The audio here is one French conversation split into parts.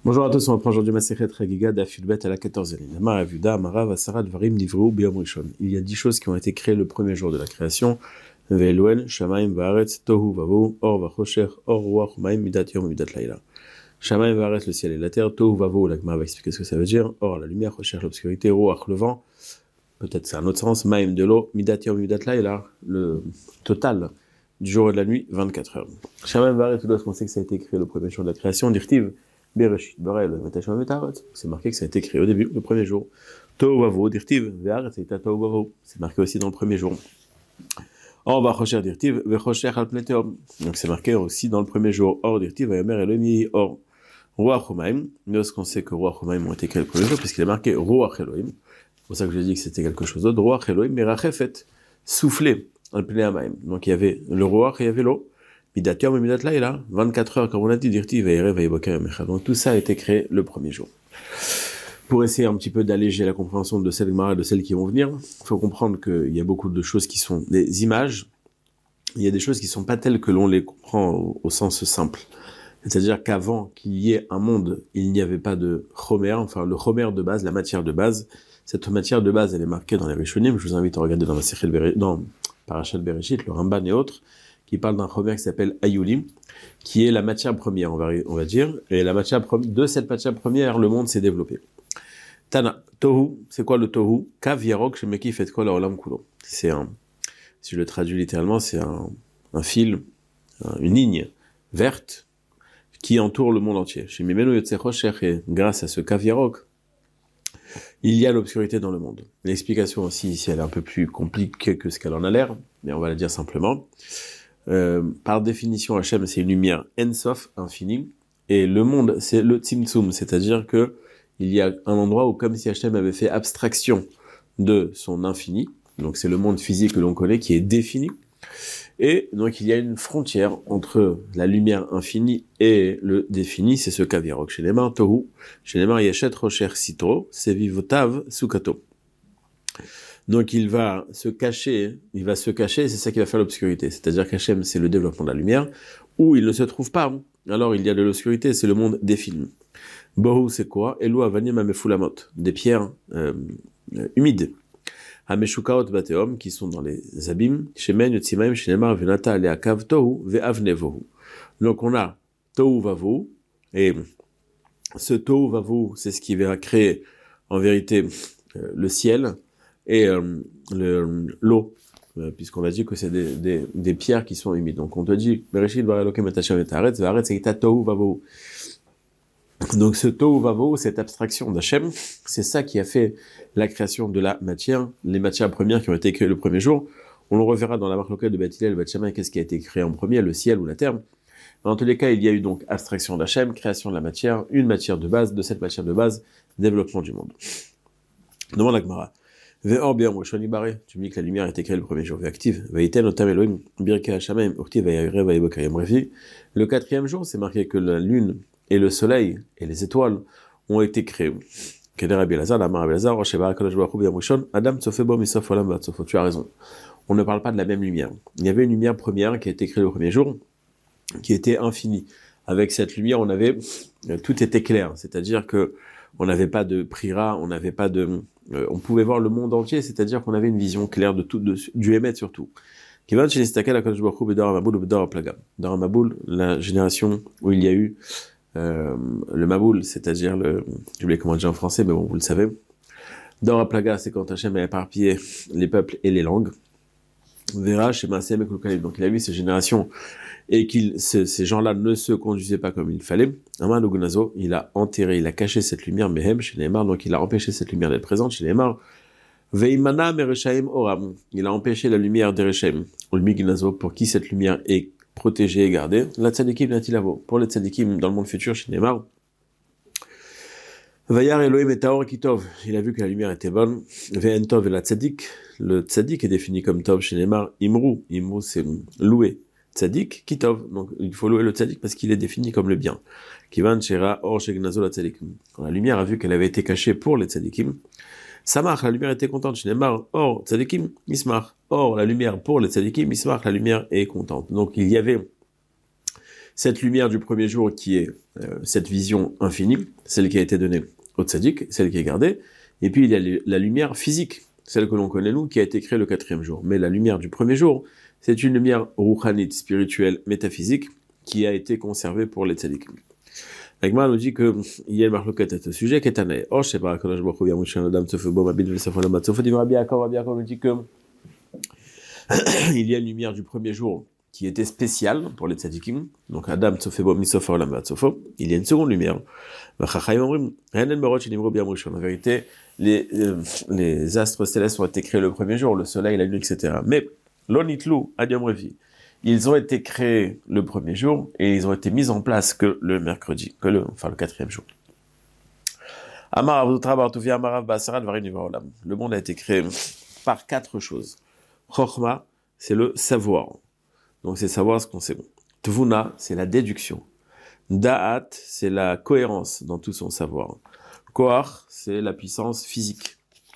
Bonjour à tous, on reprend aujourd'hui Masechet Chagiga d'Af Yudbet à la 14e ligne. Amar Avuda, Amara, Vasara, Dvarim, Nivreu, Biyom Rishon. Il y a 10 choses qui ont été créées le premier jour de la création. Ve'eloel, Shamaim, Va'aretz, Tohu, Vavo, Or, Vachosher, Or, Ruach, Maim, Midat Yom, Midat Laila. Shamaim, Va'aretz, le ciel et la terre. Tohu, Vavo, la Gemara va expliquer ce que ça veut dire. Or, la lumière, Chosher, l'obscurité. Ruach, le vent. Peut-être c'est un autre sens. Maim, de l'eau. Midat Yom, Midat Laila. Le total du jour et de la nuit, 24 heures. Shamaim, Va'aretz, tout ce qu'on sait que ça a été créé le premier jour de la création. Dirtiv. Bereshit, Barel, Metashon, Metarot. C'est marqué que ça a été créé au début, le premier jour. Tohu Vavo, Dirtiv, Ve'aret, c'est Tohu Vavo. C'est marqué aussi dans le premier jour. Or, Vachocher, Dirtiv, Vechocher, Alpneteom. Donc c'est marqué aussi dans le premier jour. Or, Dirtiv, Vayomer, Elohim, Or. Ruach Humaim. Lorsqu'on sait que Ruach Humaim ont été créés le premier jour, puisqu'il est marqué Ruach Elohim. C'est pour ça que je dis que c'était quelque chose d'autre. Ruach Elohim, Merachefet, soufflé, Alpneamaim. Donc il y avait le Ruach et il y avait l'eau. Midat Yom et Midat Laila, 24 heures, comme on a dit, Dirtiv, Ve'erev, Ve'yeboker, Ve'mecha. Donc tout ça a été créé le premier jour. Pour essayer un petit peu d'alléger la compréhension de celles et de celles qui vont venir, il faut comprendre qu'il y a beaucoup de choses qui sont des images. Il y a des choses qui ne sont pas telles que l'on les comprend au sens simple. C'est-à-dire qu'avant qu'il y ait un monde, il n'y avait pas de chomer, enfin le chomer de base, la matière de base. Cette matière de base, elle est marquée dans les Rishonim. Je vous invite à regarder dans Parashat Bereshit, le Ramban et autres, qui parle d'un chomer qui s'appelle Ayulim, qui est la matière première, on va dire. Et la matière de cette matière première, le monde s'est développé. Tana, Tohu, c'est quoi le Tohu? Kav Yarok Shemeki Fet Kol Haolam Kulo. C'est si je le traduis littéralement, c'est un fil, une ligne verte qui entoure le monde entier. Chez Mimenu Yotze Chosher, et grâce à ce Kav Yarok, il y a l'obscurité dans le monde. L'explication aussi ici, elle est un peu plus compliquée que ce qu'elle en a l'air, mais on va la dire simplement. Par définition, Hachem, c'est une lumière en-sof, infinie, et le monde, c'est le Tzimtzum, c'est-à-dire que il y a un endroit où, comme si Hachem avait fait abstraction de son infini, donc c'est le monde physique que l'on connaît, qui est défini, et donc il y a une frontière entre la lumière infinie et le défini, c'est ce Kavirok. Chez les mains, Tohu, chez les mains, Yeshet Rocher Sitro, Sevivotav Sukato. Donc il va se cacher, c'est ça qui va faire l'obscurité. C'est-à-dire qu'Hachem, c'est le développement de la lumière, où il ne se trouve pas. Alors il y a de l'obscurité, c'est le monde défini. Bohu, c'est quoi? Elu avanim amefulamot, des pierres humides. Ameshukaot bateom, qui sont dans les abîmes. Shemen yotzimaim shenemar venata aleakav tohu ve'avnevohu. Donc on a tohu vavo, et ce tohu vavo, c'est ce qui va créer en vérité le ciel et l'eau, puisqu'on a dit que c'est des pierres qui sont humides. Donc on te dit, Bereshit bara Elokim et Hashem et Haaretz, ve'Haaretz c'est tohu vavo. Donc ce tohu vavo, cette abstraction d'Hachem, c'est ça qui a fait la création de la matière, les matières premières qui ont été créées le premier jour. On le reverra dans la marque locale de Beth Hillel, Beth Shammai, qu'est-ce qui a été créé en premier, le ciel ou la terre. Dans tous les cas, il y a eu donc abstraction d'Hachem, création de la matière, une matière de base, de cette matière de base, développement du monde. Demande la Gemara. Ve'or bien, Roshoni baré. Tu me dis que la lumière a été créée le premier jour. Ve'active. Ve'iten otam Elohim. Birka Hashamayim. Urti ve'yare ve'yebokayim. Bref, le quatrième jour, c'est marqué que la lune et le soleil et les étoiles ont été créés. Tu as raison. On ne parle pas de la même lumière. Il y avait une lumière première qui a été créée le premier jour, qui était infinie. Avec cette lumière, tout était clair. C'est-à-dire que on n'avait pas de prira, on n'avait pas on pouvait voir le monde entier, c'est-à-dire qu'on avait une vision claire de tout, du Hémet surtout. Dans Maboul, la génération où il y a eu le Maboul, c'est-à-dire j'ai oublié comment dire en français, mais bon, vous le savez. Dora Plaga, c'est quand Hachem a éparpillé les peuples et les langues. Vera, chez Maasem et Kulkalib. Donc il a vu ces générations et ces gens-là ne se conduisaient pas comme il fallait. Aman Ogunazo, il a enterré, il a caché cette lumière, Mehem, chez Neymar, donc il a empêché cette lumière d'être présente chez Neymar. Veimana Mereshaim Oram, il a empêché la lumière d'Ereshaim. Ulmignazo, pour qui cette lumière est protégée et gardée. La tzadikim natilavo, pour les tzadikim dans le monde futur chez Neymar. Vayar Elohim et Taor Kitov, il a vu que la lumière était bonne. Ve'entov et la tzadik, le tzadik est défini comme Tov chez Neymar. Imru c'est louer. Tzadik, Kitov, donc il faut louer le tzadik parce qu'il est défini comme le bien. Kivan Shera Or Shegnazo la tzadikim. Quand la lumière a vu qu'elle avait été cachée pour les tzadikim, Samach, la lumière était contente chez Neymar. Or tzadikim, Ismach. Or la lumière pour les tzadikim, Ismach, la lumière est contente. Donc il y avait Cette lumière du premier jour qui est cette vision infinie, celle qui a été donnée au tzaddik, celle qui est gardée, et puis il y a la lumière physique, celle que l'on connaît nous, qui a été créée le 4e jour. Mais la lumière du premier jour, c'est une lumière rouhanite, spirituelle, métaphysique, qui a été conservée pour les tzaddikim. L'Agma nous dit qu'il y a une marloquette à ce sujet, qui est un aïe. Oh, je sais pas, quand je vois bien Adam Tsofebo, Mabid, Vesafon, Lamat, Tsofo, dit Rabbi Yaakov nous dit que il y a une lumière du premier jour qui était spéciale pour les tzadikim. Donc, Adam Tsofebo, Misofor, Lamat, Tsofo. Il y a une seconde lumière. En vérité, les astres célestes ont été créés le premier jour, le soleil, la lune, etc. Mais, l'onitlou, Adiam Revi, ils ont été créés le premier jour et ils ont été mis en place que le mercredi, le 4e jour. Le monde a été créé par 4 choses. Chokhma, c'est le savoir. Donc c'est savoir ce qu'on sait. Tvuna, c'est la déduction. Da'at, c'est la cohérence dans tout son savoir. Koach, c'est la puissance physique.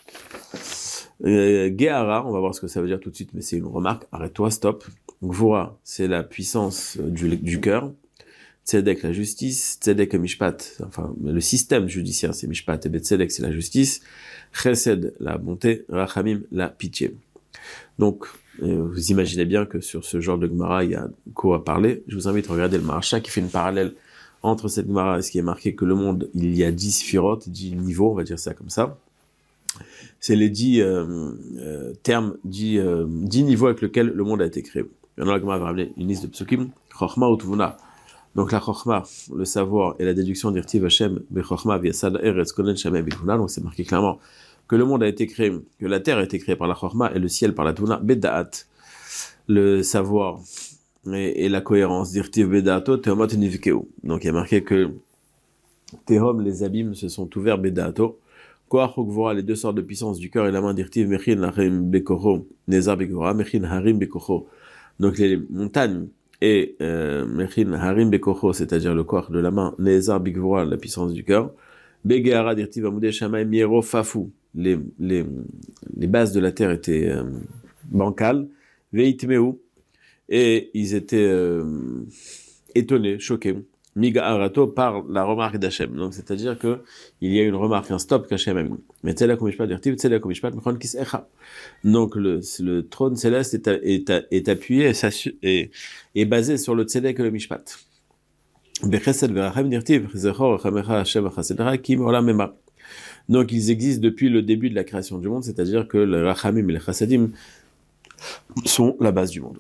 Gehara, on va voir ce que ça veut dire tout de suite, mais c'est une remarque. Arrête-toi, stop. Gvura, c'est la puissance du cœur. Tzedek, la justice. Tzedek et Mishpat, enfin, le système judiciaire, c'est Mishpat. Et Betzedek, c'est la justice. Chesed, la bonté. Rachamim, la pitié. Donc, vous imaginez bien que sur ce genre de Gemara, il y a quoi à parler. Je vous invite à regarder le Maharsha qui fait une parallèle entre cette Gemara et ce qui est marqué que le monde, il y a 10 sphirotes, 10 niveaux, on va dire ça comme ça. C'est les 10 termes, 10 niveaux avec lesquels le monde a été créé. Maintenant, la Gemara va ramener une liste de psukim. Chokhma ou Tvuna. Donc la Chokhma, le savoir et la déduction d'Irtiv Hashem, Bechokhma, Viasad, Eretz, Konen, Shameh, Bikuna. Donc c'est marqué clairement que le monde a été créé, que la terre a été créée par la Chokhma et le ciel par la Tvuna. Beda'at, le savoir et la cohérence d'Irtiv Beda'ato, Tehomot Nivkeu. Donc il y a marqué que Tehom, les abîmes, se sont ouverts Beda'ato. Koach Gvora, les 2 sortes de puissance du cœur et la main d'Irtiv, Mechin Harim Bekocho, Nezar Bekora, Mechin Harim Bekocho. Donc les montagnes et Mechin Harim Bekocho, c'est-à-dire le corps de la main, Nezar Bekora, la puissance du cœur. Begehara d'Irtiv Amoudé Shamaim Miero Fafou, les bases de la terre étaient bancales. Veitmeu, et ils étaient étonnés, choqués. Miga Arato par la remarque d'Hachem. Donc, c'est-à-dire que il y a une remarque, un stop qu'Hachem a mis. Mais tzedek umishpat d'Irtiv, tzedek umishpat mechon kis'echa. Donc, le trône céleste est appuyé et basé sur le tzedek et le mishpat. Bechesed verachem d'Irtiv, chizechor chamecha Hashem chasedra kim olam ema. Donc, ils existent depuis le début de la création du monde, c'est-à-dire que le rachamim et le chasadim sont la base du monde.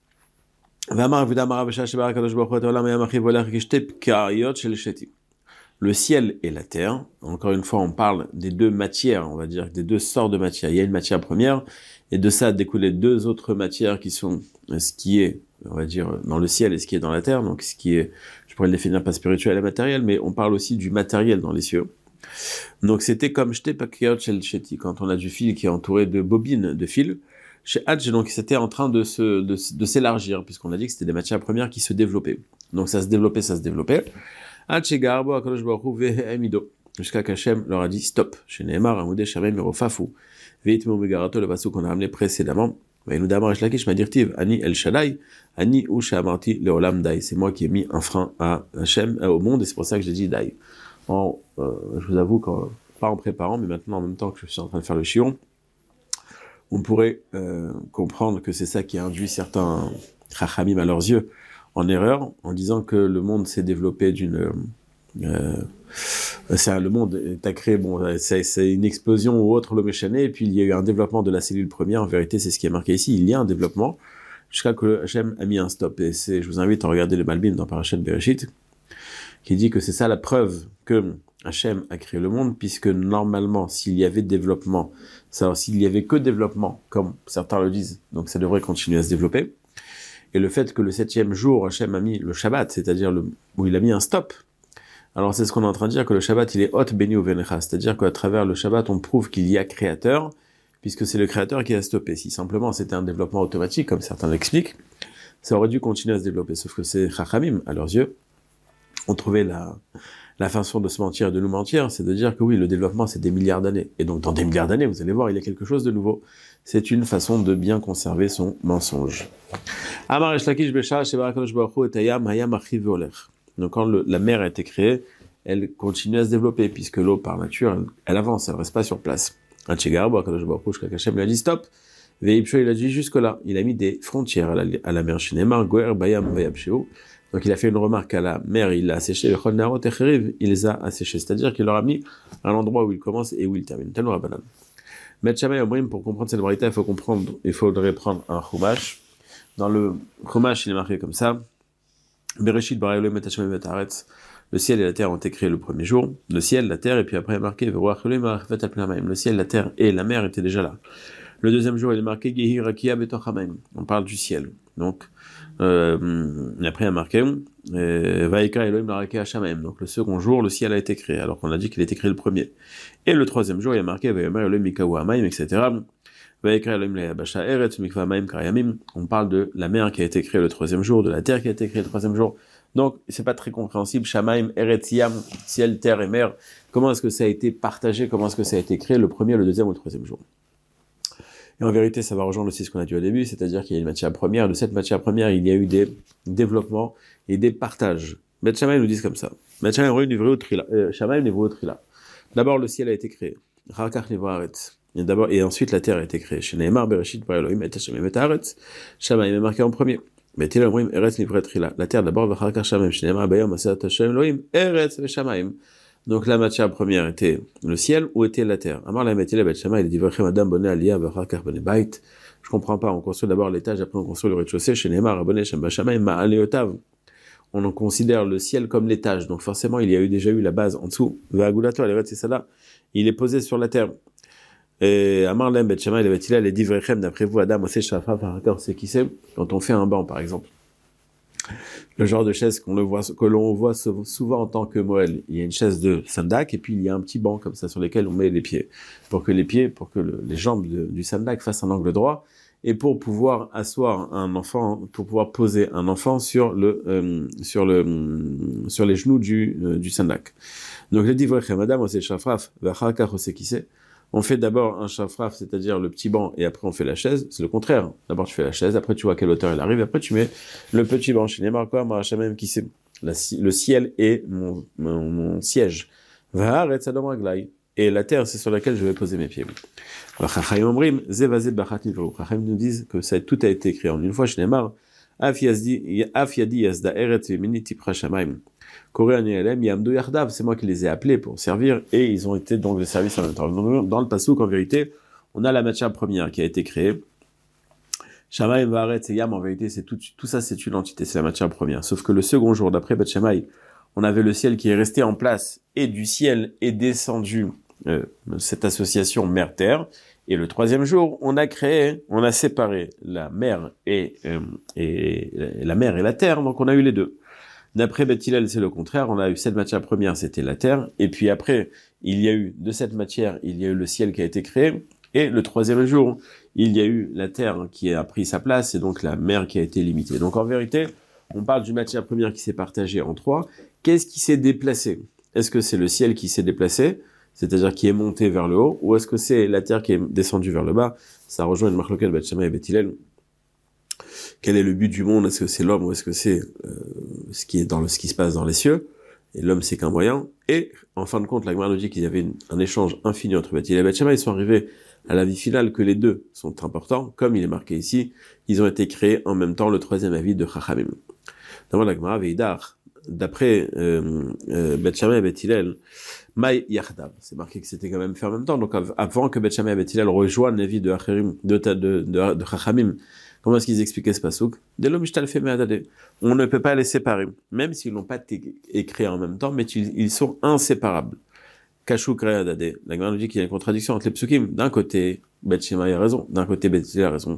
Le ciel et la terre, encore une fois, on parle des 2 matières, on va dire, des 2 sortes de matières. Il y a une matière première, et de ça découlent 2 autres matières qui sont ce qui est, on va dire, dans le ciel et ce qui est dans la terre. Donc, ce qui est, je pourrais le définir pas spirituel et matériel, mais on parle aussi du matériel dans les cieux. Donc, c'était comme quand on a du fil qui est entouré de bobines de fil. Chez Hadj, donc, c'était en train de s'élargir, puisqu'on a dit que c'était des matières premières qui se développaient. Donc, ça se développait. Hadj, Garbo, Akadosh Baruch Hu, Vehemido. Jusqu'à qu'Hachem leur a dit stop. Chez Nehemar, Amoudé, Shamem, Mirofafou. Veitmeu Megarato, le passage qu'on a ramené précédemment. Vaïnoudamar, Eshlakish, Madirtiv, Ani El Shaddai, Ani Ou Shamarti, Leolam Dai. C'est moi qui ai mis un frein à Hachem, au monde, et c'est pour ça que j'ai dit Dai. Je vous avoue, pas en préparant, mais maintenant, en même temps que je suis en train de faire le chion, on pourrait comprendre que c'est ça qui a induit certains chachamim à leurs yeux en erreur, en disant que le monde s'est développé le monde est créé, c'est une explosion ou autre, le méchané, et puis il y a eu un développement de la cellule première. En vérité, c'est ce qui est marqué ici. Il y a un développement jusqu'à que Hachem a mis un stop. Et je vous invite à regarder le Malbim dans Parashat Bereshit, qui dit que c'est ça la preuve que Hachem a créé le monde, puisque normalement, s'il y avait développement, s'il y avait que développement, comme certains le disent, donc ça devrait continuer à se développer. Et le fait que le 7e jour, Hachem a mis le Shabbat, c'est-à-dire où il a mis un stop. Alors c'est ce qu'on est en train de dire, que le Shabbat, il est hot beni ou venecha, c'est-à-dire qu'à travers le Shabbat, on prouve qu'il y a créateur, puisque c'est le créateur qui a stoppé. Si simplement c'était un développement automatique, comme certains l'expliquent, ça aurait dû continuer à se développer. Sauf que c'est Chachamim, à leurs yeux, ont trouvé la façon de se mentir et de nous mentir, c'est de dire que oui, le développement, c'est des milliards d'années. Et donc, dans des milliards d'années, vous allez voir, il y a quelque chose de nouveau. C'est une façon de bien conserver son mensonge. Amar Resh Lakish Beshara Sheba HaKadosh Baruch Hu et Hayam Achiv Veolech. Donc quand la mer a été créée, elle continue à se développer, puisque l'eau, par nature, elle avance, elle ne reste pas sur place. Hachegar, HaKadosh Baruch Hu, Shkakashem, il a dit stop. Veipsho, il a dit jusque-là. Il a mis des frontières à la mer. Shinemar, Goer, Bayam, Vayapsheo. Donc il a fait une remarque à la mer, il l'a asséché, le Chol Narot Echeriv, il les a asséchés. C'est-à-dire qu'il leur a mis à l'endroit où il commence et où il termine. Tellement Rabbanan. Bet Shammai Omrim, pour comprendre cette braïta, il faudrait prendre un chumash. Dans le chumash, il est marqué comme ça. Bereshit bara Elohim et Hashem et Haaretz. Le ciel et la terre ont été créés le premier jour. Le ciel, la terre, et puis après il est marqué Veruach Elohim ha'arefet al pnei hamayim. Le ciel, la terre et la mer étaient déjà là. Le deuxième jour, il est marqué Gehi Rakia betoch hamayim. On parle du ciel. Donc, après il est marqué Vaikra Elohim l'arakia hashamayim. Donc le second jour, le ciel a été créé, alors qu'on a dit qu'il a été créé le premier. Et le troisième jour, il est marqué Vayomer Elohim mikahu hamayim, etc. On parle de la mer qui a été créée le troisième jour, de la terre qui a été créée le troisième jour. Donc, c'est pas très compréhensible. Shamaim, Eretz, Yam, ciel, terre et mer. Comment est-ce que ça a été partagé? Comment est-ce que ça a été créé le premier, le deuxième ou le troisième jour? Et en vérité, ça va rejoindre aussi ce qu'on a dit au début, c'est-à-dire qu'il y a une matière première. De cette matière première, il y a eu des développements et des partages. Bet Shamaim nous disent comme ça. Bet Shamaim Nivru Trila. D'abord, le ciel a été créé. Rakach Nivru Haaretz. Et ensuite la terre a été créée. Chez Nehemar, Bereshit, bara Elohim, et Hashem et Haaretz. Shamaim est marqué en premier. Mais Tila Omrim, Eretz Nivret Trila. La terre d'abord, Vachakar Shamaim. Chez Nehemar, Bayom, Asat Hashem Elohim, Eretz ve Shamaim. Donc la matière première était le ciel ou était la terre. Amar la Metile Bet Shamaim, il dit Vachem Adam Bonne Aliyah, Vachakar Bonne Bait. Je comprends pas. On construit d'abord l'étage, après on construit le rez-de-chaussée. Chez Nehemar, Bonne Shem Bashamaim, Ma'aleotav. On en considère le ciel comme l'étage. Donc forcément, il y a déjà eu la base en dessous. Va'agulato, Eretz Sada. Il est posé sur la terre. Et Amar Lem Bet Shammai, il a les divrechem, d'après vous, Adam, Oseh Shafra, Farakar, c'est qui c'est? Quand on fait un banc, par exemple. Le genre de chaise que l'on voit souvent en tant que Moël. Il y a une chaise de sandak, et puis il y a un petit banc, comme ça, sur lequel on met les pieds. Pour que les jambes du sandak fassent un angle droit, et pour pouvoir asseoir un enfant, pour pouvoir poser un enfant sur les genoux du sandak. Donc, le divrechem, Adam, Oseh Shafra, Farakar, c'est qui c'est? On fait d'abord un shafraf, c'est-à-dire le petit banc, et après on fait la chaise. C'est le contraire. D'abord tu fais la chaise, après tu vois à quelle hauteur elle arrive, et après tu mets le petit banc. Chez Neymar, quoi, Marachamem qui c'est le ciel est mon siège. Et la terre, c'est sur laquelle je vais poser mes pieds. Chachamim nous disent que tout a été créé en une fois. Chez Neymar, Af yadi yazda eret v'mini tipra shamayim. C'est moi qui les ai appelés pour servir, et ils ont été donc de service en même temps. Dans le Passouk, en vérité, on a la matière première qui a été créée. Shamayim va'aretz et Yam, en vérité, c'est tout ça, c'est une entité, c'est la matière première. Sauf que le second jour, d'après Bet Shammai, on avait le ciel qui est resté en place, et du ciel est descendu cette association mer-terre. Et le troisième jour, on a séparé la mer et la mer et la terre, donc on a eu les deux. D'après Beth Hillel, c'est le contraire. On a eu cette matière première, c'était la terre. Et puis après, de cette matière, il y a eu le ciel qui a été créé. Et le troisième jour, il y a eu la terre qui a pris sa place et donc la mer qui a été limitée. Donc en vérité, on parle d'une matière première qui s'est partagée en trois. Qu'est-ce qui s'est déplacé? Est-ce que c'est le ciel qui s'est déplacé, c'est-à-dire qui est monté vers le haut, ou est-ce que c'est la terre qui est descendue vers le bas? Ça rejoint une marloquette Beth Shammai et Beth Hillel. Quel est le but du monde? Est-ce que c'est l'homme ou est-ce que c'est ce qui se passe dans les cieux? Et l'homme, c'est qu'un moyen. Et en fin de compte, la Gemara nous dit qu'il y avait un échange infini entre Beth Hillel et Beth Shammai. Ils sont arrivés à l'avis final que les deux sont importants, comme il est marqué ici. Ils ont été créés en même temps, le troisième avis de Chachamim. Dans la Gemara Veidar, d'après Beth Shammai et Beth Hillel, Maï Yachdav, c'est marqué que c'était quand même fait en même temps. Donc avant que Beth Shammai et Beth Hillel rejoignent l'avis de Chachamim, comment est-ce qu'ils expliquaient ce passouk? On ne peut pas les séparer, même s'ils n'ont pas été écrits en même temps, mais ils sont inséparables. Kashuk Rayadade. La Gemara nous dit qu'il y a une contradiction entre les psukim. D'un côté, Beth Shammai a raison, d'un côté, Beth Hillel a raison.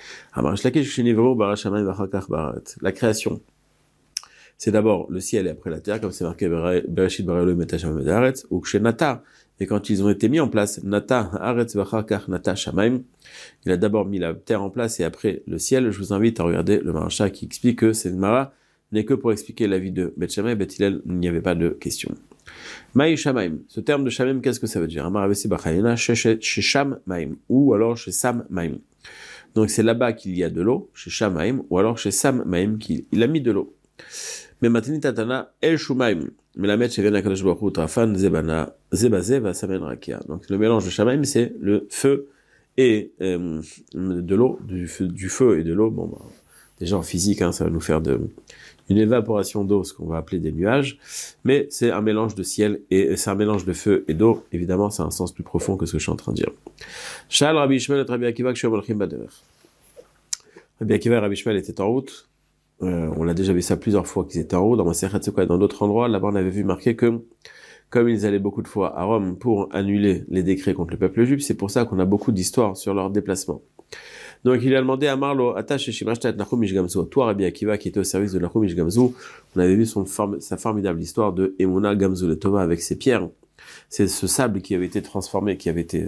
La création, c'est d'abord le ciel et après la terre, comme c'est marqué Bereshit bara Elohim et Hashem et Haaretz, ou Kshenata. Et quand ils ont été mis en place, Nata, Haaretz v'achakach Nata Shamaim, il a d'abord mis la terre en place et après le ciel. Je vous invite à regarder le Maharsha qui explique que cette Mara n'est que pour expliquer la vie de Beth Shammai et Beth Hillel, il n'y avait pas de question. Maï Shamaim. Ce terme de Shamaim, qu'est-ce que ça veut dire? Amar Avesi Bachayena, Shesham Maim, ou alors Shesam Maim. Donc c'est là-bas qu'il y a de l'eau, chez Shamaim, ou alors chez Sammaim, qu'il a mis de l'eau. Mais Matani Tatana, El Shumaim, Melamed Sheven Akadosh Baruch Hu, Trafan, Zebana, Zebaze, Vasamen Rakia. Donc le mélange de Shamaim, c'est le feu et de l'eau, du feu et de l'eau. Bon, bah, déjà en physique, hein, ça va nous faire une évaporation d'eau, ce qu'on va appeler des nuages, mais c'est un mélange de ciel et c'est un mélange de feu et d'eau. Évidemment, c'est un sens plus profond que ce que je suis en train de dire. Shal Rabbi Ishmael et Rabbi Akiva Kshem Olchim Baderer. Rabbi Akiva et Rabbi Ishmael étaient en route. On a déjà vu ça plusieurs fois qu'ils étaient en route dans Masechet Sukkot et dans d'autres endroits. Là-bas, on avait vu marqué que comme ils allaient beaucoup de fois à Rome pour annuler les décrets contre le peuple juif, c'est pour ça qu'on a beaucoup d'histoires sur leur déplacement. Donc il lui a demandé à Marlo, Atash et Shimashtat Nachum Ishgamzu, toi Rabbi Akiva qui était au service de Nachum Ishgamzu, on avait vu sa formidable histoire de Emuna Gamzu le Tova avec ses pierres. C'est ce sable qui avait été transformé, qui avait été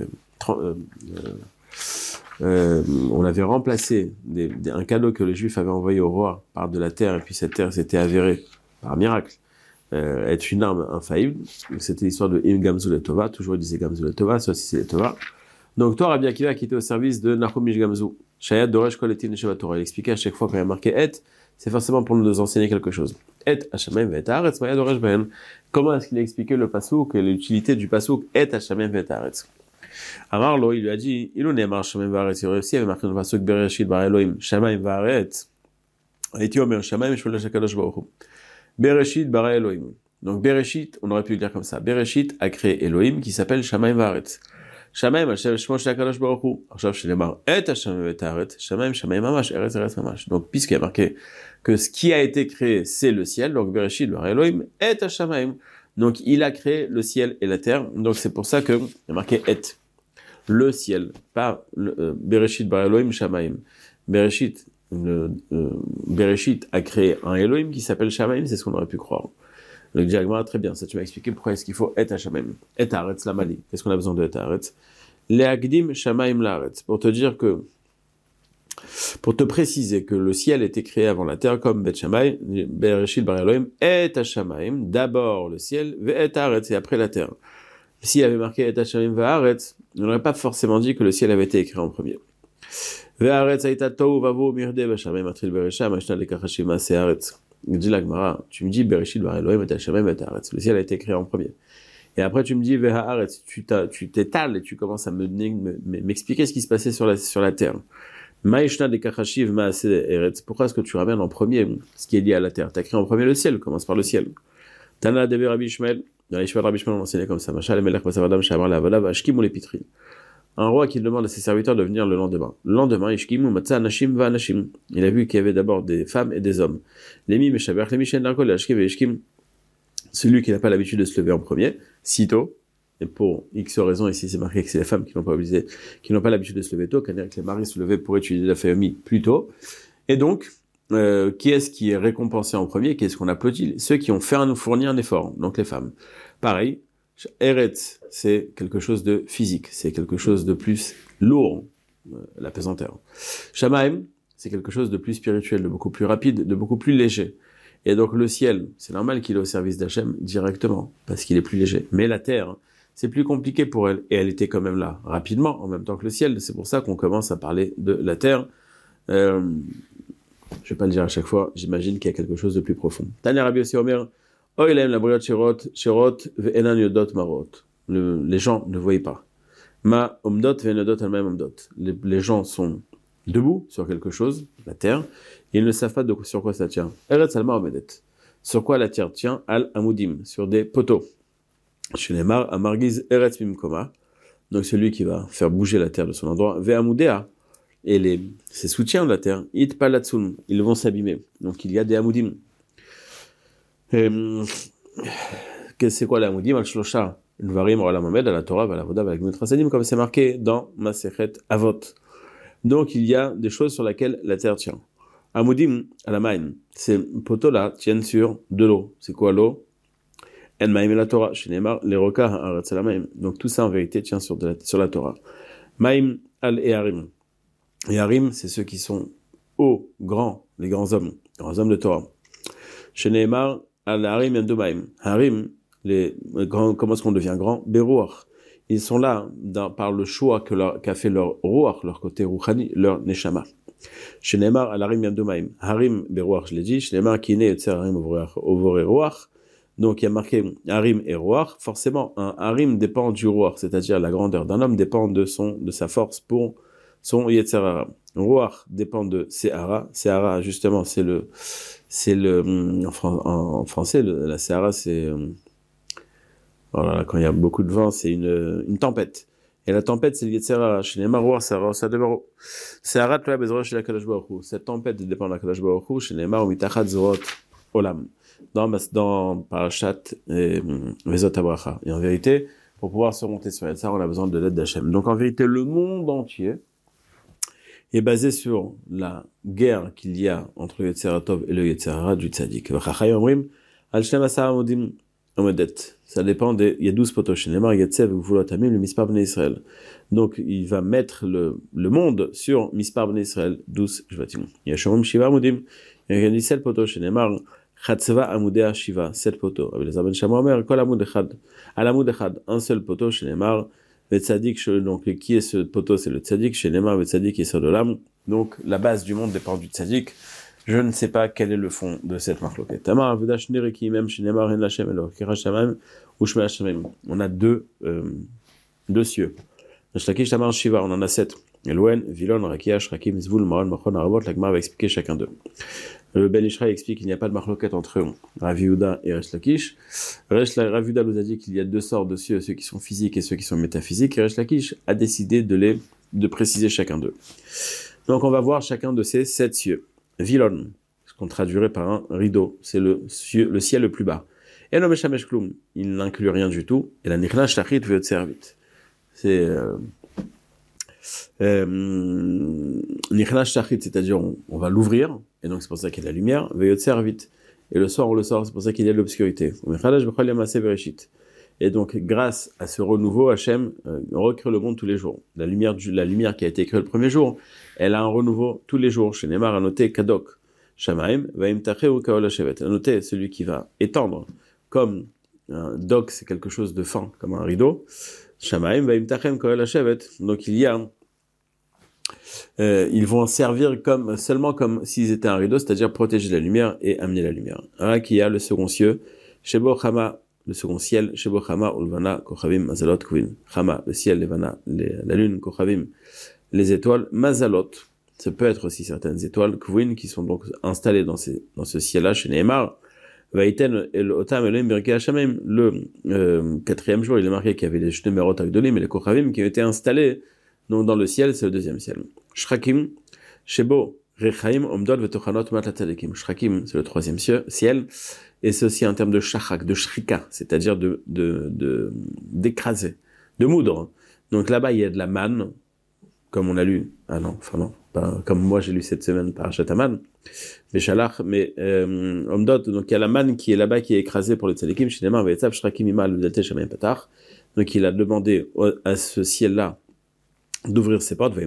on avait remplacé un cadeau que les Juifs avaient envoyé au roi par de la terre, et puis cette terre s'était avérée, par miracle, être une arme infaillible. C'était l'histoire de Im Gamzu le Tova, toujours il disait Gamzu le Tova, soit si c'est le Tova. Donc toi, Rabbi Akiva, qui était au service de Nachum Ishgamzu, Shayat Doresh Koletin Sheva Torah, il expliquait à chaque fois quand il y a marqué Et, c'est forcément pour nous enseigner quelque chose. Et Hashamayim Ve'et Haaretz, Maya Doresh Bahen. Comment est-ce qu'il a expliqué le pasouk et l'utilité du pasouk Et Hashamayim Ve'et Haaretz? Amarlo, il lui a dit, il on est marche Shamayim Va'aretz, il réussit avec marqué dans le pasouk Bereshit Bar Elohim, Shamayim Va'aretz, Aiti Omer Shamayim Shvelash HaKadosh Baruch Hu. Bereshit Bar Elohim. Donc Bereshit, on aurait pu le dire comme ça. Bereshit a créé Elohim qui s'appelle Shamayim Va'aretz. Shamaim Hashem Shmo Shel HaKadosh Baruch Hu. Achav Shenemar Et Hashem Ve'et Haaretz. Shamaim Shamaim Mamash Eretz Eretz Mamash. Donc puisqu'il y a marqué que ce qui a été créé c'est le ciel, donc Bereshit Bar Elohim Et Hashamaim. Donc il a créé le ciel et la terre. Donc c'est pour ça que il y a marqué Et le ciel, pas Bereshit Bar Elohim Shamaim. Bereshit a créé un Elohim qui s'appelle Shamaim, c'est ce qu'on aurait pu croire. Le diagramme, très bien, ça tu m'as expliqué pourquoi est-ce qu'il faut Et Hashamayim. Et Haaretz la Mali. Qu'est-ce qu'on a besoin de Et Haaretz? Le'agdim Shamayim la'aretz. Pour te préciser que le ciel était créé avant la terre comme Bet Shammai, Bereshit Bar Elohim, Et Hashamayim, d'abord le ciel, Et Haaretz, et après la terre. S'il avait marqué Et Hashamayim Va'aretz, on n'aurait pas forcément dit que le ciel avait été écrit en premier. Ve'aretz aita tohu vavo mirde Hashamayim atril beresha, mashna lekachashim ma'aseh Haaretz. Dit la Gemara, tu me dis Bereshit Bar Elohim et Hashamayim et Haaretz. Le ciel a été créé en premier. Et après tu me dis Haaretz, tu t'étales et tu commences à m'expliquer ce qui se passait sur la terre. Ma'ishna de Kachashiv Ma'aseh Eretz. Pourquoi est-ce que tu ramènes en premier ce qui est lié à la terre? Tu as créé en premier le ciel, commence par le ciel. Tana de Rabbi Ishmael, dans l'Ishmael Rabbi Ishmael on enseignait comme ça. Machal Melech Basavadam Shamar Lavadav Ashkim ou l'épitri. Un roi qui demande à ses serviteurs de venir le lendemain. Le lendemain, Ishkimu Matza Anashim va Anashim. Il a vu qu'il y avait d'abord des femmes et des hommes. Lemi Meshaber, Lemi Shen Darkol, Ashkim et Ishkim. Celui qui n'a pas l'habitude de se lever en premier, sitôt, et pour X raisons, ici c'est marqué que c'est les femmes qui n'ont pas l'habitude de se lever tôt, car que les maris se levaient pour étudier la famille plus tôt. Et donc, qui est-ce qui est récompensé en premier? Qui est-ce qu'on applaudit? Ceux qui ont fait nous fournir un effort, donc les femmes. Pareil, Eretz, c'est quelque chose de physique, c'est quelque chose de plus lourd, la pesanteur. Shamaim, c'est quelque chose de plus spirituel, de beaucoup plus rapide, de beaucoup plus léger. Et donc le ciel, c'est normal qu'il est au service d'Hachem directement, parce qu'il est plus léger. Mais la terre, c'est plus compliqué pour elle, et elle était quand même là, rapidement, en même temps que le ciel. C'est pour ça qu'on commence à parler de la terre. Je vais pas le dire à chaque fois, j'imagine qu'il y a quelque chose de plus profond. Tanya Rabbi Yossi Omer, Oilem la briot shirot ve'enan yodot marot. Les gens ne voyaient pas. Ma omdot ve'enodot al-maim omdot. Les gens sont debout sur quelque chose, la terre, et ils ne savent pas sur quoi ça tient. Eretz alma omedet. Sur quoi la terre tient? Al amudim, sur des poteaux. Shenemar amargiz eretz mimkoma. Donc celui qui va faire bouger la terre de son endroit. Ve'amudea. Et ces soutiens de la terre, it palatsun, ils vont s'abîmer. Donc il y a des amudim. C'est quoi l'amoudim? Al-Shlosha, Nvarim, Olam Hamed, à la Torah, à la Voda, à la Gemut Chasadim, comme c'est marqué dans Masechet Avot. Donc il y a des choses sur lesquelles la terre tient. Amoudim, à la main, ces poteaux-là tiennent sur de l'eau. C'est quoi l'eau? En Maïm et la Torah, chez Neymar, les rokas, Haaretz la Maïm. Donc tout ça en vérité tient sur la Torah. Maïm al-Eharim. Eharim, c'est ceux qui sont hauts, grands, les grands hommes de Torah. Chez Neymar, al-Harim Yandomaim. Harim, comment est-ce qu'on devient grand? Berouach. ils sont là par le choix qu'a fait leur ruach, leur côté rouchani, leur neshama. Chez Neymar, al harim yandomaim, harim beruach, je l'ai dit, chez Neymar, qui est harim ovore ruach. Donc, il y a marqué harim et ruach. Forcément, un harim dépend du ruach, c'est-à-dire la grandeur d'un homme dépend de sa force pour son yetzerara. Ruach dépend de se'ara. Se'ara, justement, en français, la se'ara, c'est, voilà, quand il y a beaucoup de vent, c'est une tempête. Et la tempête, c'est le yetzerara. Chez Neymar, ruach, se'ara, sadebaro. Se'ara, tloya bezorah chez la Kadosh Baruch Hu. Cette tempête dépend de la Kadosh Baruch Hu. Chez Neymar, mitachat zorot olam. Dans Parashat Vezot Abracha. Et en vérité, pour pouvoir se monter sur Yetzar, on a besoin de l'aide d'Hachem. Donc en vérité, le monde entier est basé sur la guerre qu'il y a entre le Yetzar Tov et le Yetzar Hara du Tzadik. Ça dépend il y a 12 poteaux chez Neymar, Yetzev, Vulotamim, le Mispar Bnei Israël. Donc il va mettre le monde sur Mispar Bnei Israël, 12 Shvatim. Il y a Shomim Shiva Amudim, il y a 17 poteaux chez Neymar, Chatzva Amudea Shiva, 7 poteaux. Avec les Aben Shama Omer, Kol Amud Echad. Al Amud Echad, un seul poteau chez Neymar. Le Tzadik, donc qui est ce poteau? C'est le Tzadik. Chez Neymar, le Tzadik est sur de l'âme. Donc la base du monde dépend du Tzadik. Je ne sais pas quel est le fond de cette marloquette. Tamar Avudash Nereki, même chez Neymar, En Lachem, Elo, Kirachamam, ou Shme Hachamim. On a deux cieux. Shlakish Tamar Shiva, on en a 7. Elouen, Vilon, Rakiash, Rakim, Zvul, Maron, Machon, Arabot, l'Agmar va expliquer chacun d'eux. Le Ben Ishraï explique qu'il n'y a pas de marloquette entre Rav Yehuda et Resh Lakish. Rav Yehuda nous a dit qu'il y a deux sortes de cieux, ceux qui sont physiques et ceux qui sont métaphysiques. Et Resh Lakish a décidé de préciser chacun d'eux. Donc on va voir chacun de ces 7 cieux. Vilon, ce qu'on traduirait par un rideau, c'est le ciel le plus bas. Et le Meshamesh Klum, il n'inclut rien du tout. Et la Nichna Shachit veut être servit. C'est Nichna Shachit, c'est-à-dire on va l'ouvrir, et donc c'est pour ça qu'il y a de la lumière, veut servit. Et le soir on le sort, c'est pour ça qu'il y a de l'obscurité. Et donc grâce à ce renouveau, Hachem recrée le monde tous les jours. La lumière qui a été créée le premier jour, elle a un renouveau tous les jours. Chez Neymar a noté Kadok, Shamaim, Vaimtacheu Kaol Hashevet. A noté celui qui va étendre, comme un dok, c'est quelque chose de fin, comme un rideau. Shamaim, Vaimtachem Kaol Hashevet. Donc ils vont servir seulement comme s'ils étaient un rideau, c'est-à-dire protéger la lumière et amener la lumière. Qui a le second ciel, Shebo Chama, le second ciel, Shebo Chama, Ulvana, Kochavim, Mazalot, Kuvin. Chama, le ciel, Levana, la lune, Kochavim, les étoiles, Mazalot. Ça peut être aussi certaines étoiles, Kuvin, qui sont donc installées dans ce ciel-là, chez Nehemar. Vaïten el Otam Elohim Birkei Hashamim. Le quatrième jour, il est marqué qu'il y avait les Shnemerot Agdolim et les Kochavim qui ont été installés donc dans le ciel, c'est le deuxième ciel. Shrakim, Shebo, Rechaim, Omdod, Vetochanot, Matlatalekim. Shrakim, c'est le troisième ciel, et c'est aussi un terme de shachak, de shrika, c'est-à-dire d'écraser, de moudre. Donc là-bas, il y a de la manne, comme on a lu, pas comme moi j'ai lu cette semaine par Shataman, mais Omdod, donc il y a la manne qui est là-bas, qui est écrasée pour le tzadikim, Shinema, Vetzab, Shrakim, Ima, Ludaté, Shamayim Patar. Donc il a demandé à ce ciel-là d'ouvrir ses portes,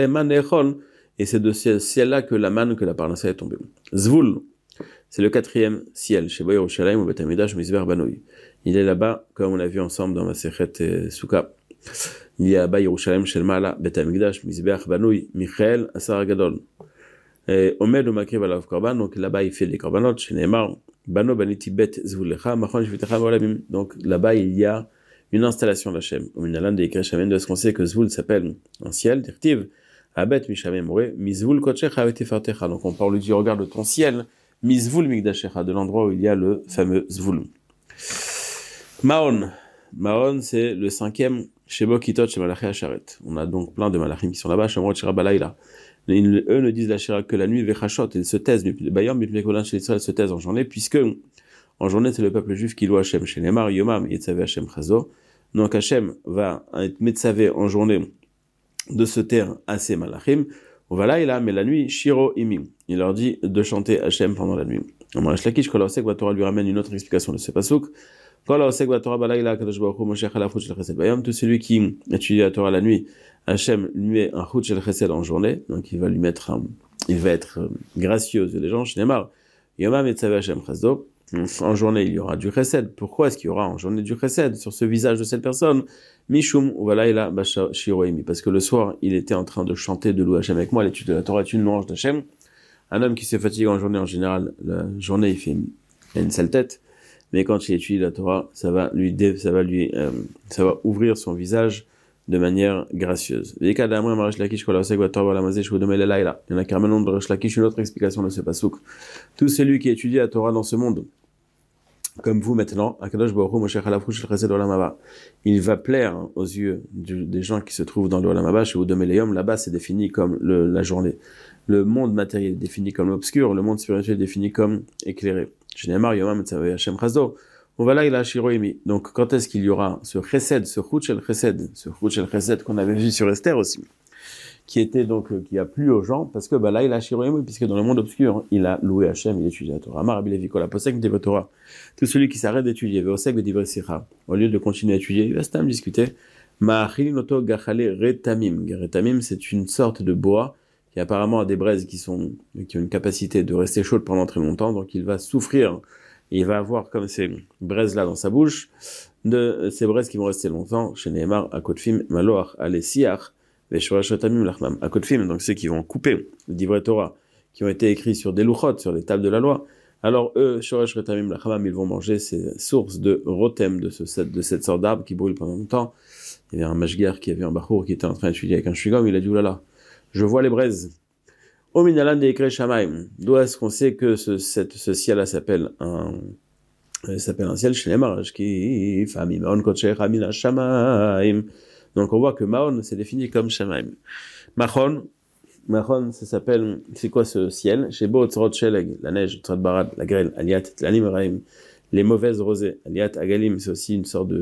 et c'est de ce ciel-là que la manne, que la parnassa est tombée. Zvul, c'est le quatrième ciel, chez Yerushalayim, au Bet Hamidash, Mizber Banoui. Il est là-bas, comme on l'a vu ensemble dans Masechet Souka. Il y a là-bas Yerushalayim, Shel Mala, Bet Hamidash, Mizber Banoui, Michael, Asar Gadol. Omed, Omakriv, Alav Korban, donc là-bas il fait des korbanot, chez Neymar, Bano, Baniti, Bet, Zvulecha, Machon, Jvitecha, Molamim. Donc là-bas il y a une installation d'Hachem. De ce qu'on sait que Zvul s'appelle un ciel, d'Irtiv, Abet Mishamem Moré, Mizvul Kochecha Vetefartecha. Donc on parle du regard de ton ciel, Mizvul Migdashecha, de l'endroit où il y a le fameux Zvul. Maon, c'est le cinquième, Shebo Kitot, chez Malachi Asharet. On a donc plein de malachim qui sont là-bas, Shemrot Shira Balaïla. Eux ne disent la Shira que la nuit, Vechachot, ils se taisent, Bayam, Bipmekolan, chez Israël se taisent en journée, puisque en journée, c'est le peuple juif qui loue Hachem. Chez Neymar, Yomam, Yetzavé Hachem Chazo. Donc Hachem va être Metzavé en journée de se taire à ses malachim. Voilà, il a, mais la nuit, Shiro Imim. Il leur dit de chanter Hachem pendant la nuit. Amar Shlakish, Kol Haosek Batorah lui ramène une autre explication de ce pasuk. Kol Haosek Batorah Balayla, Kadosh Baruch Hu, Moshe Chalaf Chut Shel Chesed Bayam. Tout celui qui étudie la Torah la nuit, Hachem lui met un Chut Shel Chesed en journée. Donc il va être gracieux aux gens. Chez Neymar, Yomam Yetzavé Hachem Chazo. En journée, il y aura du chesed. Pourquoi est-ce qu'il y aura en journée du chesed sur ce visage de cette personne? Mishum, voilà, il a Shiroimi. Parce que le soir, il était en train de chanter, de louer Hachem avec moi. L'étude de la Torah est une louange d'Hachem. Un homme qui se fatigue en journée, en général, la journée, il a une sale tête. Mais quand il étudie la Torah, ça va ouvrir son visage de manière gracieuse. Il y en a carrément de Resh Lakish, une autre explication de ce pasuk. Tout celui qui étudie la Torah dans ce monde, comme vous maintenant, il va plaire aux yeux des gens qui se trouvent dans le Olam Haba, chez Udomelayom, là-bas c'est défini comme la journée. Le monde matériel est défini comme obscur, le monde spirituel est défini comme éclairé. Donc quand est-ce qu'il y aura ce chesed, ce chutz shel chesed qu'on avait vu sur Esther aussi, qui était donc qui a plu aux gens parce que là il a shiroim puisque dans le monde obscur il a loué Hachem, il étudie la Torah. Amar Rabbi Levi Kol Posek Divrei Torah. Tout celui qui s'arrête d'étudier Veosek Divrei Sicha, au lieu de continuer à étudier, il va se discuter. Ma'achilin oto gachale retamim. Retamim, c'est une sorte de bois qui apparemment a des braises qui ont une capacité de rester chaude pendant très longtemps, donc il va souffrir. Et il va avoir comme ces braises-là dans sa bouche, de ces braises qui vont rester longtemps, chez Nehemar, à Kotfim, Maloach, Alessiach, Veshorash Retamim Lachmam, à Kotfim, donc ceux qui vont couper le Divrei Torah, qui ont été écrits sur des louchot, sur les tables de la loi. Alors eux, Shorash Retamim Lachmam, ils vont manger ces sources de rotem, de cette sorte d'arbre qui brûle pendant longtemps. Il y avait un mashgiach qui avait un bachour qui était en train d'étudier avec un shugam, il a dit, oulala, je vois les braises. Au minalan de Ekre Shamaim. D'où est-ce qu'on sait que ce ciel-là s'appelle un ciel chez les mariages qui famim on kocher hamina Shamaim. Donc on voit que Maon c'est défini comme Shamaim. Machon, ça s'appelle, c'est quoi ce ciel? Chez Bo Tzrot Sheleg, la neige, Tzrot Barad, la grêle, Aliat, Tlanim Raim, les mauvaises rosées, Aliat Agalim, c'est aussi une sorte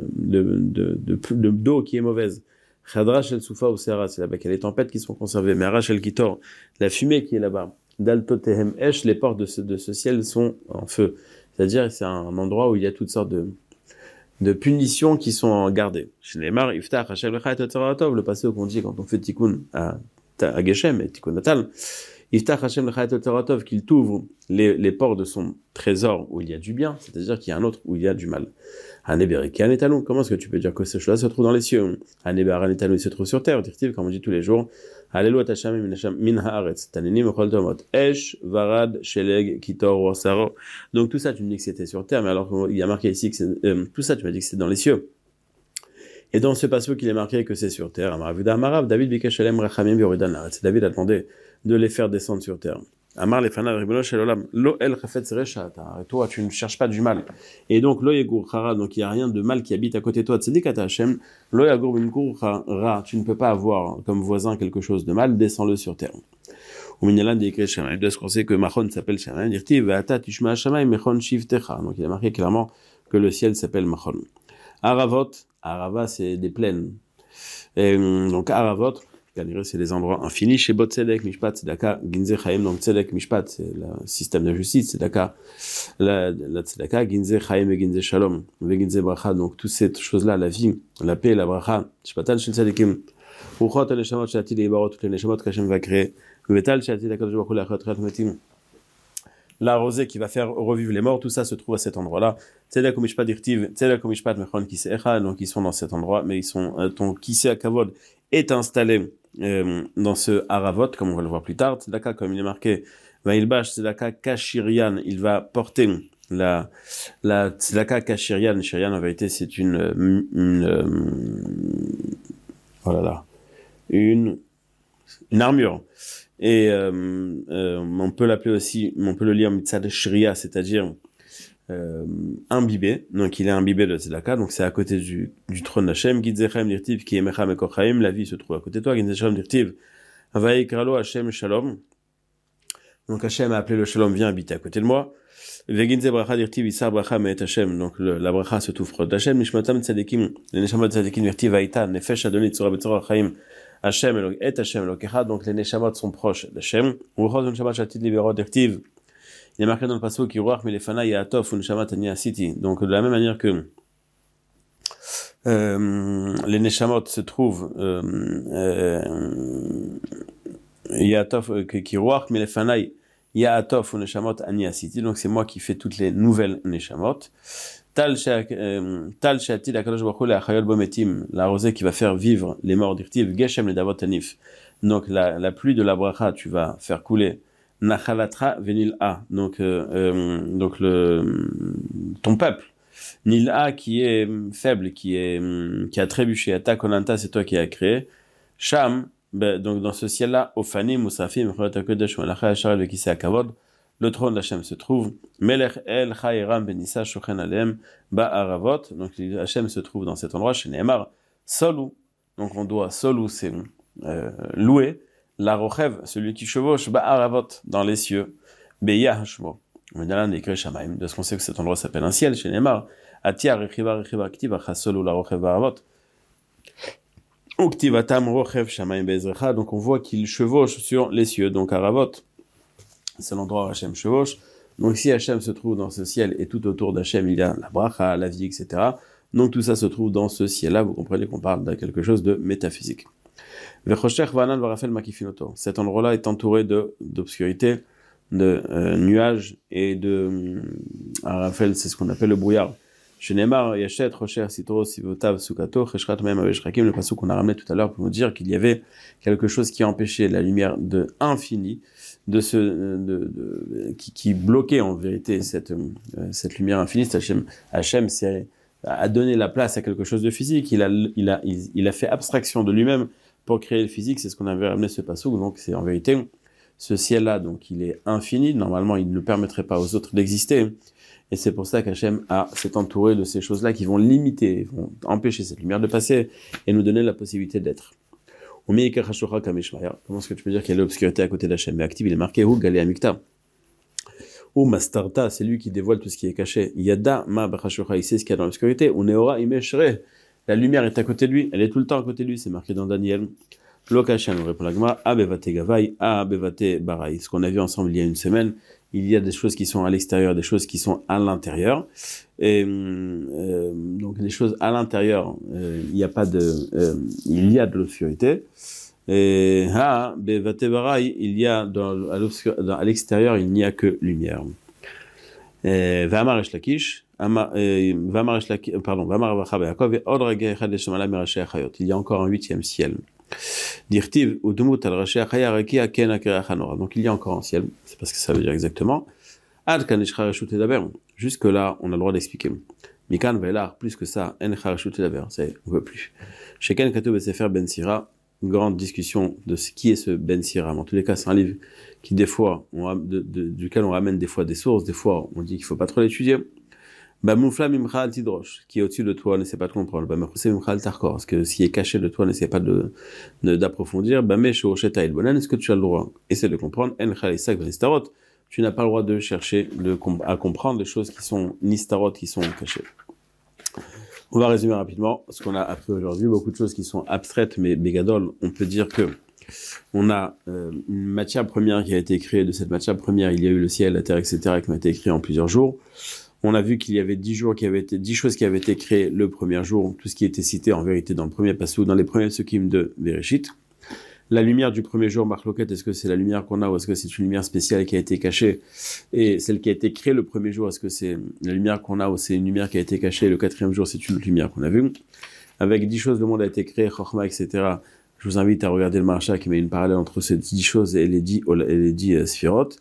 d'eau qui est mauvaise. Chadrash el Soufa ou Serra, c'est là-bas qu'il y a les tempêtes qui sont conservées. Mais Arash el Kitor, la fumée qui est là-bas. Daltotehem Esh, les portes de ce ciel sont en feu. C'est-à-dire, c'est un endroit où il y a toutes sortes de punitions qui sont gardées. Chez les Mar, Iftach, Hashem Lecha et Totzaratov, le passé qu'on dit quand on fait Tikkun à Geshem et Tikkun Natal. Iftach Hashem Lecha et Totzaratov, qu'il t'ouvre les portes de son trésor où il y a du bien, c'est-à-dire qu'il y a un autre où il y a du mal. Comment est-ce que tu peux dire que ce chose-là se trouve dans les cieux? Il se trouve sur terre, comme on dit tous les jours. Alléluia Tacham min haaretz, taninim echol tomot, esh, varad, sheleg, kitor, wasaro. Donc tout ça, tu me dis que c'était sur terre, mais alors il y a marqué ici que c'est, tout ça, tu m'as dit que c'était dans les cieux. Et dans ce passage qu'il est marqué que c'est sur terre, David bikesh alem rachamim yoridan laaretz. David a demandé de les faire descendre sur terre. Amar lefanav ribono shel olam lo el chafetz resha. Toi tu ne cherches pas du mal et donc lo yegur chara, donc il y a rien de mal qui habite à côté de toi. Tzedik ata Hashem lo yagur bimkur ra, tu ne peux pas avoir comme voisin quelque chose de mal, descends-le sur terre. Ou minalan de yekre shamayim, de ce qu'on sait que Machon s'appelle Shamayim, dirti ve'ata tishma shamayim mechon shivtecha, donc il a marqué clairement que le ciel s'appelle Machon. Aravot, Arava c'est des plaines, et donc Aravot c'est les endroits infinis. Chez Bot Tzedek, Mishpat, Tzedaka, Ginze Chaim. Donc Tzedek, Mishpat, c'est le système de justice. Tzedaka, la Tzedaka, Ginze Chaim et Ginze Shalom. Ginze Bracha. Donc toutes ces choses-là, la vie, la paix, la Bracha. Shpatan Shel Tzedekim. Ruchot Neshamot Shati Leibarot, toutes les Neshamot qu'Hachem va créer. Vetal Shati Lakadosh Baruch Hu Lachot Metim. La rosée qui va faire revivre les morts, tout ça se trouve à cet endroit-là. Tzedek ou Mishpat Dirtiv, Tzedek ou Mishpat Mechon Kisecha. Donc ils sont dans cet endroit, mais ils sont, ton Kiseh Kavod est installé dans ce Haravot, comme on va le voir plus tard. Tzedaka, comme il est marqué, Vailbash Tzedaka Kashirian, il va porter la Tzedaka Kashirian. Shirian, en vérité, c'est une armure. Et on peut l'appeler aussi, on peut le lire Mitzad Shriya, c'est-à-dire imbibé, donc il est imbibé de Tzedaka, donc c'est à côté du trône d'Hachem. Gitzechem dirtiv ki emecham ekochaim, la vie se trouve à côté de toi. Gitzechem dirtiv vayikralo Hachem shalom, donc Hachem a appelé le shalom, viens habiter à côté de moi. Veginze bracha dirtiv isar bracha me'et Hachem, donc la bracha se trouve proche d'Hachem. Nishmatam tzadikim, les neshamot tzadikim dirtiv vaïta nefesh adoni tzora betzora chaim Hachem et Hachem Elokecha, donc les neshamot sont proches d'Hachem. U'chot neshamot shatid libero dirtiv. Il est marqué dans le passage qui ruach milefana ya'atof ou neshama tania city. Donc de la même manière que les neshamot se trouvent ya'atof qui ruach milefana Ya'atov ou Neshamot Ani Asiti, donc c'est moi qui fais toutes les nouvelles Neshamot. Tal Shati l'Akadosh Baruch Hu Le'achayot Bometim, la rosée qui va faire vivre les morts d'Irtiv, Geshem le Davot Anif. Donc la pluie de la bracha, tu vas faire couler. Nachalatra Venil'a, donc ton peuple. Nil'a qui est faible, qui a trébuché. Ata Konanta, c'est toi qui as créé. Sham, donc dans ce ciel-là, Ofani, Musafim, Chotakodesh, Malacha, Asharet, Vekise, Akavod, le trône d'Hachem se trouve. Melech El, Chaïram, Benissa, Shochen Alem, Ba'aravot, donc Hachem se trouve dans cet endroit, chez Nehemar, Solou, donc on doit, Solou, c'est louer, la Rochev, celui qui chevauche, Ba'aravot, dans les cieux, Beya Hashmo, de ce qu'on sait que cet endroit s'appelle un ciel, chez Nehemar, Atia, Rechiva, Rechiva, Ktiva, Solou, la Rochev, Ba'aravot, Uktivatam Rochev Shamayim Be'ezrecha, donc on voit qu'il chevauche sur les cieux, donc Aravot, c'est l'endroit où Hachem chevauche. Donc si Hachem se trouve dans ce ciel et tout autour d'Hachem il y a la bracha, la vie, etc. Donc tout ça se trouve dans ce ciel-là, vous comprenez qu'on parle de quelque chose de métaphysique. Cet endroit-là est entouré d'obscurité, de nuages et de... Raphaël, c'est ce qu'on appelle le brouillard. Shenemar, Yachet, Rocher, Sitro, Sivotav, Sukato, Cheshrat, Mem, Aveshrakim, le passage qu'on a ramené tout à l'heure pour nous dire qu'il y avait quelque chose qui empêchait la lumière de infini, qui bloquait en vérité cette lumière infinie. Hachem a donné la place à quelque chose de physique. Il a fait abstraction de lui-même pour créer le physique. C'est ce qu'on avait ramené ce passage. Donc c'est en vérité ce ciel-là. Donc il est infini. Normalement, il ne permettrait pas aux autres d'exister. Et c'est pour ça qu'Hachem s'est entouré de ces choses-là qui vont limiter, vont empêcher cette lumière de passer et nous donner la possibilité d'être. Comment est-ce que tu peux dire qu'il y a l'obscurité à côté d'Hachem? Mais active, il est marqué Hu Galé Amikta. Ou Mastarta, c'est lui qui dévoile tout ce qui est caché. Yada Ma Bachashocha, il sait ce qu'il y a dans l'obscurité. Ou Neora Imeshre, la lumière est à côté de lui, elle est tout le temps à côté de lui, c'est marqué dans Daniel. Lokachan, on répond l'agma, Abevate Gavai, Abevate Barai. Ce qu'on a vu ensemble il y a une semaine, il y a des choses qui sont à l'extérieur, des choses qui sont à l'intérieur. Et donc les choses à l'intérieur, il y a de l'obscurité. Et Bevate Barai, il y a à l'extérieur, il n'y a que lumière. Vamar Eshlakish, Vamar Vacha Be'akov, et Odrage Echad Leshemala Meraché Achayot. Il y a encore un 8e ciel. Dirtiv Udumut al Raché Achaya Rekia Ken Akera Chanora. Donc il y a encore un ciel, c'est parce que ça veut dire exactement. Ad Kanishcha Reshut Edaber. Jusque là, on a le droit d'expliquer. Mikan Velar, plus que ça, En Reshut Edaber. On veut plus. Sheken Katou Besefer Ben Sira. Grande discussion de qui est ce Ben Sira. En tous les cas, c'est un livre qui, des fois, duquel on ramène des fois des sources, des fois, on dit qu'il faut pas trop l'étudier. Bamufla Mimcha al Tidrosh, qui est au-dessus de toi, n'essaie pas de comprendre. Bamufla Mimcha al Tarkor, parce que ce qui est caché de toi, n'essaie pas d'approfondir. Bamesh Osheta El Bonan, est-ce que tu as le droit? Essaie de comprendre. En Khalisak Nistarot, tu n'as pas le droit de chercher à comprendre les choses qui sont Nistarot, qui sont cachées. On va résumer rapidement ce qu'on a appris aujourd'hui. Beaucoup de choses qui sont abstraites, mais bégadol, on peut dire que on a une matière première qui a été créée. De cette matière première, il y a eu le ciel, la terre, etc., qui ont été créés en plusieurs jours. On a vu qu'il y avait 10 choses qui avaient été créées le premier jour, tout ce qui était cité en vérité dans le premier passage, dans les premiers psukim de Bereshit. La lumière du premier jour, Marc Loquet, est-ce que c'est la lumière qu'on a ou est-ce que c'est une lumière spéciale qui a été cachée? Et celle qui a été créée le premier jour, est-ce que c'est la lumière qu'on a ou c'est une lumière qui a été cachée? Le 4e jour, c'est une autre lumière qu'on a vue. Avec 10 choses, le monde a été créé, Chochma, etc. Je vous invite à regarder le Maharsha qui met une parallèle entre ces 10 choses et les 10 sphirotes.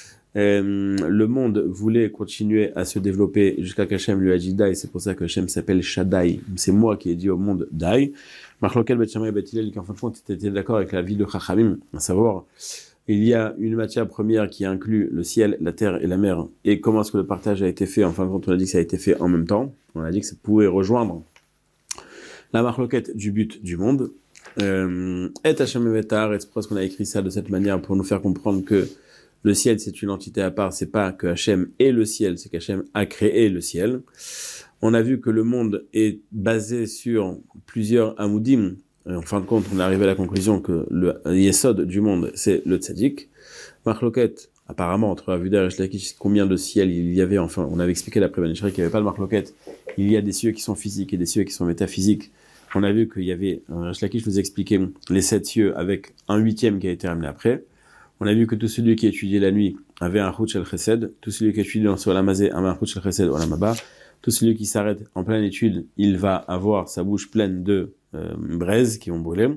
Le monde voulait continuer à se développer jusqu'à qu'Hachem lui a dit Dai, c'est pour ça que Hachem s'appelle Shaddai. C'est moi qui ai dit au monde Dai. Marlokel Bet Shammai Bet Hillel, qui en fin de compte était d'accord avec la vie de Chachamim, à savoir, il y a une matière première qui inclut le ciel, la terre et la mer. Et comment est-ce que le partage a été fait? En fin de compte, on a dit que ça a été fait en même temps. On a dit que ça pouvait rejoindre la marloquette du but du monde. Et Hachem Vetar, et c'est pour ça qu'on a écrit ça de cette manière pour nous faire comprendre que le ciel, c'est une entité à part, c'est pas que Hachem est le ciel, c'est qu'Hachem a créé le ciel. On a vu que le monde est basé sur plusieurs amoudim. En fin de compte, on est arrivé à la conclusion que le yesod du monde, c'est le tzaddik. Marloquette, apparemment, entre Avuda et Resh Lakish, combien de ciel il y avait, enfin, on avait expliqué l'après Ben Ishraï qu'il n'y avait pas de marloquette. Il y a des cieux qui sont physiques et des cieux qui sont métaphysiques. On a vu qu'il y avait, Resh Lakish nous expliquait les 7 cieux avec un 8e qui a été ramené après. On a vu que tout celui qui étudiait la nuit avait un Chut Shel Chesed, tout celui qui étudie sur la Mazé avait un Chut Shel Chesed ou la Maba, tout celui qui s'arrête en pleine étude, il va avoir sa bouche pleine de braises qui vont brûler.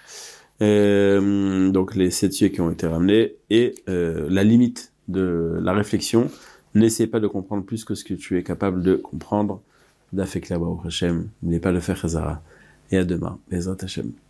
Donc les 7 cieux qui ont été ramenés, et la limite de la réflexion, n'essaie pas de comprendre plus que ce que tu es capable de comprendre. Dafek Laba au Hashem, n'oublie pas de faire Chazara. Et à demain, Bezrat Hashem.